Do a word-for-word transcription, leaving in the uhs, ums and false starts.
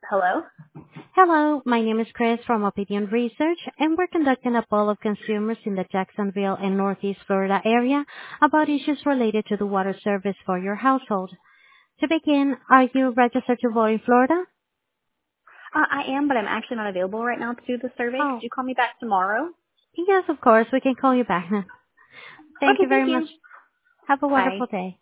Hello? Hello, my name is Chris from Opinion Research, and we're conducting a poll of consumers in the Jacksonville and Northeast Florida area about issues related to the water service for your household. To begin, are you registered to vote in Florida? Uh, I am, but I'm actually not available right now to do the survey. Oh, Could you call me back tomorrow? yes, of course. We can call you back now. Thank Okay, you thank very much. you. Have a Bye. wonderful day.